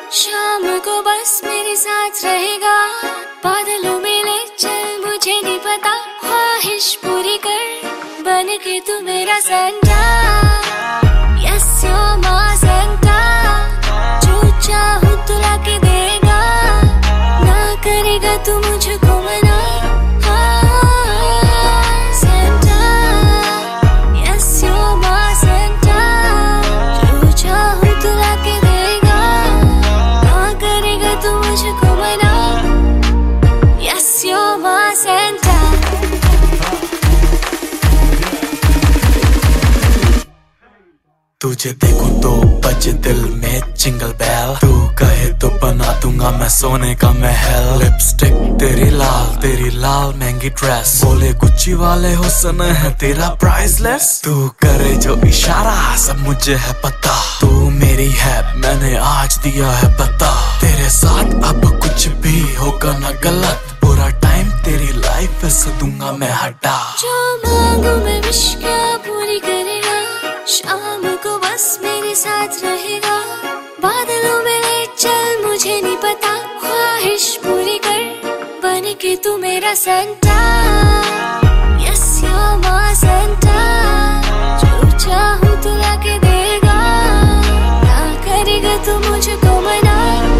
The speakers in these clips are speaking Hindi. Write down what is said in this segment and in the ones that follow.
शाम को बस मेरे साथ रहेगा, बादलों में ले चल मुझे नहीं पता, ख्वाहिश पूरी कर बन के तू मेरा Santa. Yes you're my Santa, जो चाहूँ तू लाके देगा, ना करेगा तू मुझको मना। तुझे देखूं तो बजे दिल में जिंगल बेल, तू कहे तो बना दूंगा मैं सोने का महल। लिपस्टिक तेरी लाल महंगी ड्रेस, बोले गुच्ची वाले हुस्न है तेरा प्राइसलेस। तू करे जो इशारा सब मुझे है पता, तू मेरी है मैंने आज दिया है पता। तेरे साथ अब कुछ भी होगा ना गलत, पूरा टाइम तेरी लाइफ से दूंगा मैं हटा। जो मांगू मैं विश क्या पूरी करेगा, शाम को बस मेरे साथ रहेगा, बादलों में ले चल मुझे नहीं पता, ख्वाहिश पूरी कर बन के तू मेरा Santa. Yes you're my Santa, जो चाहूँ तू लाके देगा, ना करेगा तू मुझको मना।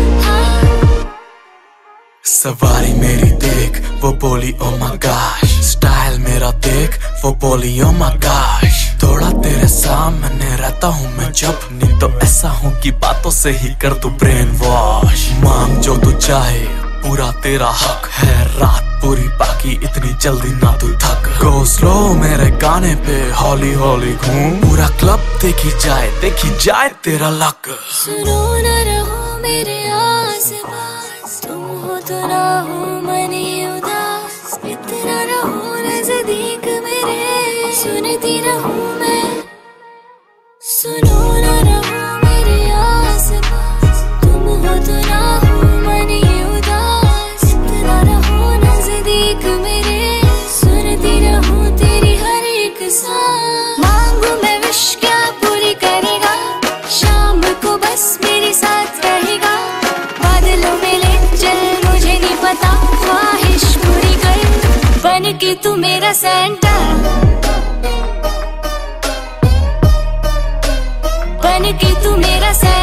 सवारी मेरी देख वो बोली ओ माय गॉश, स्टाइल मेरा देख वो बोली ओ माय गॉश। थोड़ा तेरे सामने रहता हूँ मैं जब, नहीं तो ऐसा हूँ कि बातों से ही कर तू ब्रेन वॉश। मांग जो तू चाहे पूरा तेरा हक है, रात पूरी बाकी इतनी जल्दी ना तू थक। गो स्लो मेरे गाने पे हौली हौली घूम, पूरा क्लब देखी जाए तेरा लक। सुनो ना रहो मेरे आस-पास, तुम हो तो ना हो मन ही उदास, इतना रहो नजदीक मेरे, सुनती रहूं मैं। सुनो ना रहो मेरे आस-पास, तुम हो तो ना हो मन ही उदास, इतना रहो नजदीक मेरे, सुनती रहूं तेरी हर एक सांस। मांगू मैं विश क्या पूरी करेगा, शाम को बस मेरे साथ रहेगा, बादलों में ले चल मुझे नहीं पता, ख्वाहिश पूरी कर बन के तू मेरा सेंटा। बन के तू मेरा सेंटा।